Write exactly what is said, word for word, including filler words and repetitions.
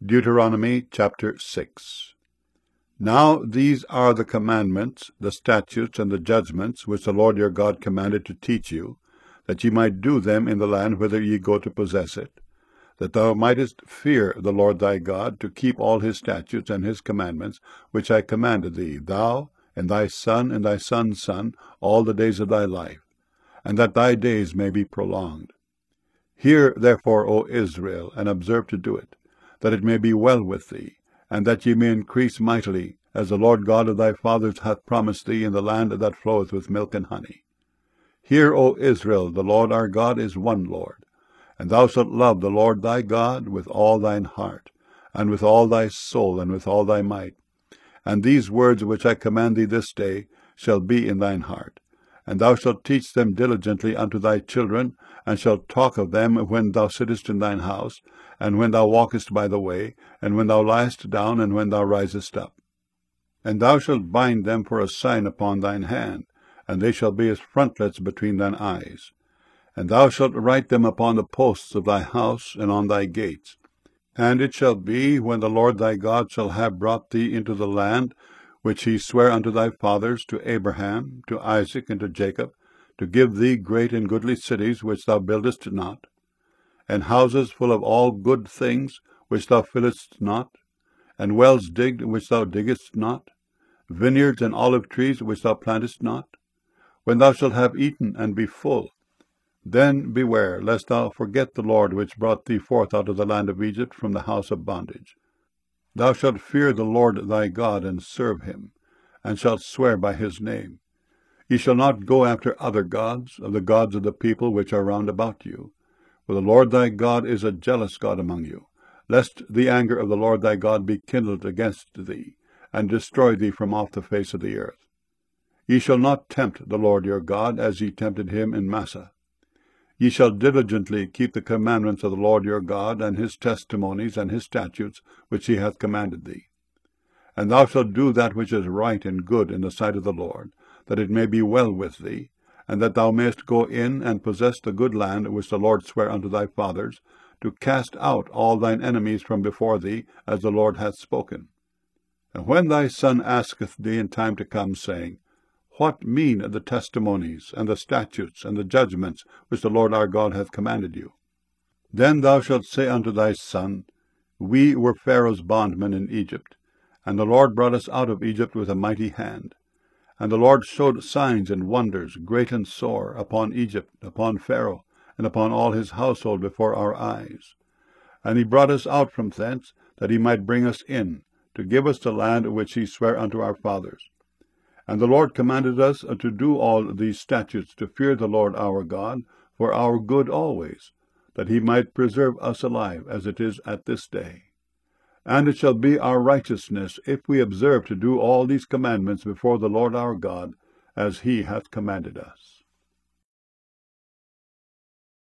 Deuteronomy chapter six. Now these are the commandments, the statutes, and the judgments, which the Lord your God commanded to teach you, that ye might do them in the land whither ye go to possess it, that thou mightest fear the Lord thy God, to keep all his statutes and his commandments, which I commanded thee, thou, and thy son, and thy son's son, all the days of thy life, and that thy days may be prolonged. Hear therefore, O Israel, and observe to do it, that it may be well with thee, and that ye may increase mightily, as the Lord God of thy fathers hath promised thee, in the land that floweth with milk and honey. Hear, O Israel, the Lord our God is one Lord, and thou shalt love the Lord thy God with all thine heart, and with all thy soul, and with all thy might. And these words which I command thee this day shall be in thine heart, and thou shalt teach them diligently unto thy children, and shalt talk of them when thou sittest in thine house, and when thou walkest by the way, and when thou liest down, and when thou risest up. And thou shalt bind them for a sign upon thine hand, and they shall be as frontlets between thine eyes. And thou shalt write them upon the posts of thy house, and on thy gates. And it shall be, when the Lord thy God shall have brought thee into the land, which he sware unto thy fathers, to Abraham, to Isaac, and to Jacob, to give thee great and goodly cities, which thou buildest not, and houses full of all good things, which thou fillest not, and wells digged, which thou diggest not, vineyards and olive trees, which thou plantest not, when thou shalt have eaten and be full, then beware, lest thou forget the Lord which brought thee forth out of the land of Egypt from the house of bondage. Thou shalt fear the Lord thy God, and serve him, and shalt swear by his name. Ye shall not go after other gods, of the gods of the people which are round about you. For the Lord thy God is a jealous God among you, lest the anger of the Lord thy God be kindled against thee, and destroy thee from off the face of the earth. Ye shall not tempt the Lord your God, as ye tempted him in Massah. Ye shall diligently keep the commandments of the Lord your God, and his testimonies, and his statutes, which he hath commanded thee. And thou shalt do that which is right and good in the sight of the Lord, that it may be well with thee, and that thou mayest go in and possess the good land which the Lord sware unto thy fathers, to cast out all thine enemies from before thee, as the Lord hath spoken. And when thy son asketh thee in time to come, saying, What mean the testimonies, and the statutes, and the judgments, which the Lord our God hath commanded you? Then thou shalt say unto thy son, We were Pharaoh's bondmen in Egypt, and the Lord brought us out of Egypt with a mighty hand. And the Lord showed signs and wonders, great and sore, upon Egypt, upon Pharaoh, and upon all his household before our eyes. And he brought us out from thence, that he might bring us in, to give us the land which he sware unto our fathers. And the Lord commanded us to do all these statutes, to fear the Lord our God, for our good always, that he might preserve us alive, as it is at this day. And it shall be our righteousness, if we observe to do all these commandments before the Lord our God, as he hath commanded us.